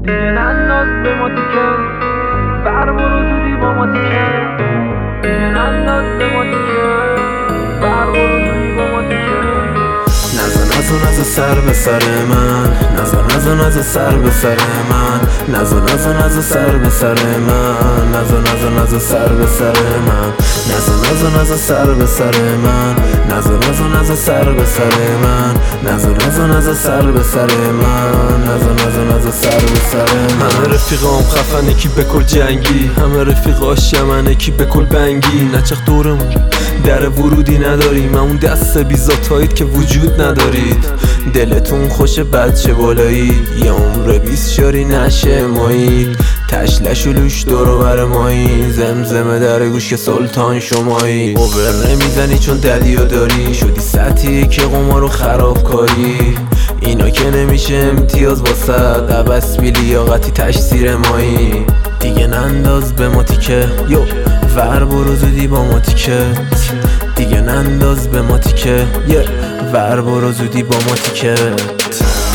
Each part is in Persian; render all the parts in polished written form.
دیگه ننداز به ما تیکه، بر برو زودی با ما تیکه. دیگه ننداز به ما تیکه، بر برو زودی با ما تیکه. نزو سر به سر من، نزو سر به سر من، نزو سر به سر من، نزو سر به سر من، نزو سر به سر من، نزو سر به سر من، نزو سر به سر من، نزو سر به سر من. همه رفیقام خفنه کی به کل جنگی، همه رفیقاش یمنه کی به کل بنگی. نچخ دورمون در ورودی نداریم، همون دست بیزاتایید که وجود ندارید. دلتون خوش بچه بالایید، یه عمر 20 شاری نشه مایید. تشلش و لوش دورو بر مایی، زمزمه در گوش که سلطان شمایی. اوبر نمیزنی چون دلیو داری، شدی سطحی که قمارو خراب کاری. اینا که نمیشه امتیاز واسد، عبس بی لیاقتی تشسیر مایی. دیگه ننداز به ما تیکه، یو ور برو زودی با ما تیکت. دیگه ننداز به ما تیکه، یه ور برو زودی با ما تیکت.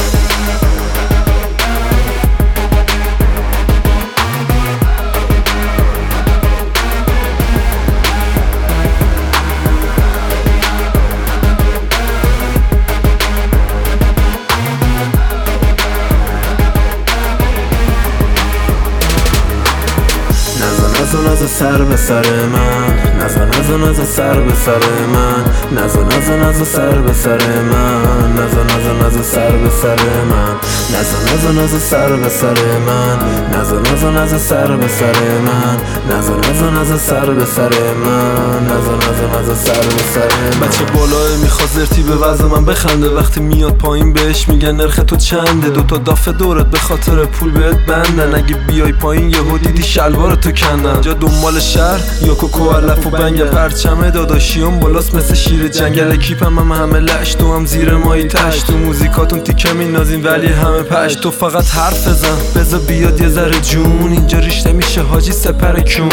نزو سر به سر من، نزو سر به سر من، نزو سر به سر من، نزو سر به سر من، نزو سر به سر من، نزو سر به سر من، نزو سر به سر من، نزو سر به سر من. بچه بالای میخواد زرتی به وضع من بخنده، وقتی میاد پایین بهش میگن نرخ تو چنده. دوتا دافه دورت به خاطر پول بهت بندن، اگه بیای پایین یهو دیدی شلوارتو کندن. جا دنبال شهر یا کوکو علف و بنگل، پرچم داداشیام بالاست مثل شیر جنگل. اکیپم همه لش، تو هم زیر مایی تشت. تو موزیکاتون تیکه مینازین ولی همه پش. تو فقط حرف بزن بذار بیاد یه ذره جون، اینجا ریشته میشه حاجی سپر کون.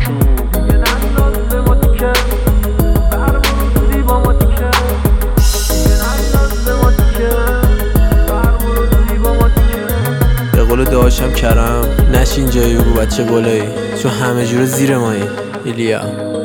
به قول داشتم کرم نشین جایی بگو بچه بالایی، چون همه جور زیر مایی. ایلیا